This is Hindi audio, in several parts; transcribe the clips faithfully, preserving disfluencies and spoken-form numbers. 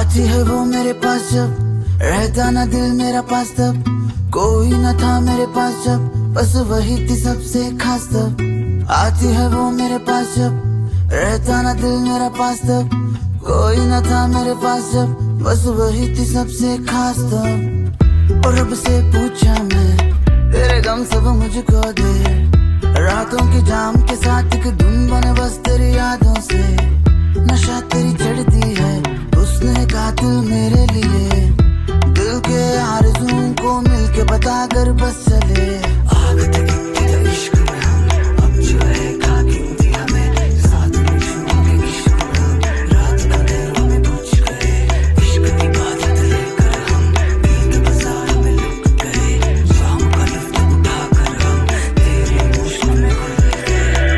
आती है वो मेरे पास जब, रहता ना दिल मेरा पास तब, कोई न था मेरे पास जब, बस वही थी सबसे खास तब। आती है वो मेरे पास जब, रहता ना दिल मेरा पास तब, कोई न था मेरे पास जब, बस वही थी सबसे खास तब। और रब से पूछा मैं, तेरे गम सब मुझको दे, रातों की जाम के साथ एक धुन बने बस तेरी यादों से। नशा तेरी चढ़ती है, उसने कातिल मेरे लिए, दिल के आरज़ू को मिलके बता कर बस चले। आग तक इश्क में हम, अब जो है गिनती हमें, साथ में छूके इश्क में हम, रात अंधेरों में बुझ गए, इश्क की बात लेकर हम, दिल के बाजार में लुक गए, शाम का लुत्फ उठाकर हम, तेरे इश्क में घुल गए।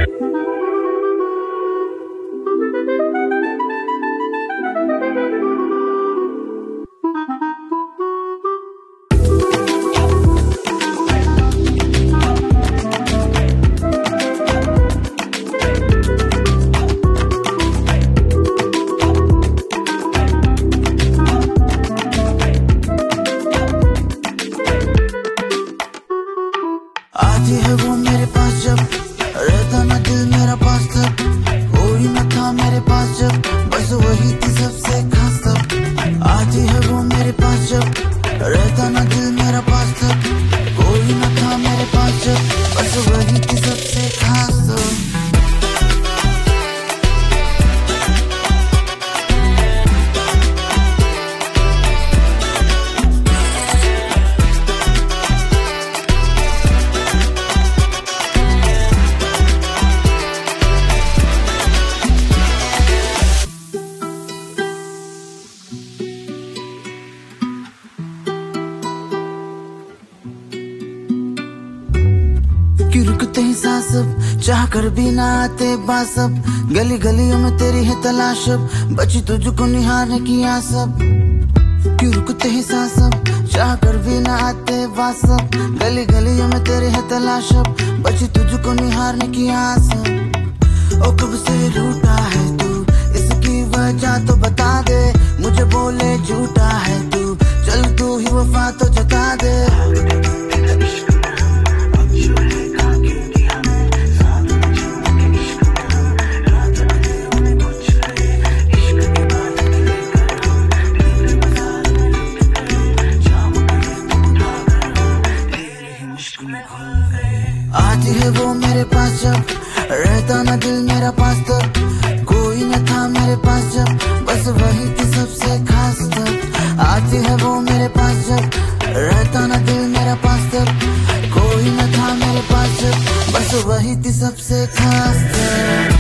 आती है वो मेरे पास जब, रहता ना दिल मेरा पास तब, कोई न था मेरे पास जब, बस वही थी सबसे खास तब। आती है वो मेरे पास जब, रहता ना दिल मेरा पास तब, कोई न था मेरे पास जब, बस वही थी सबसे खास तब। क्यों रुकते ही सांस अब, चाह कर भी ना आते बास अब, गली गलियों में तेरी है तलाश अब, बची तुझको निहारने की आस अब। क्यों रुकते ही सांस अब, चाह कर भी ना आते बास अब, गली गलियों में तेरी है तलाश अब, बची तुझको निहारने की आस अब। ओ कब से रूठा है तू, इसकी वजह तो बता दे, मुझे बोले झूठा है तू, चल तू ही वफा तो जता दे। आती है वो मेरे पास जब, रहता ना दिल मेरा पास तब, कोई न था मेरे पास जब, बस वही थी सबसे खास तब। आती है वो मेरे पास जब, रहता ना दिल मेरा पास तब, कोई न था मेरे पास जब, बस वही थी सबसे खास तब।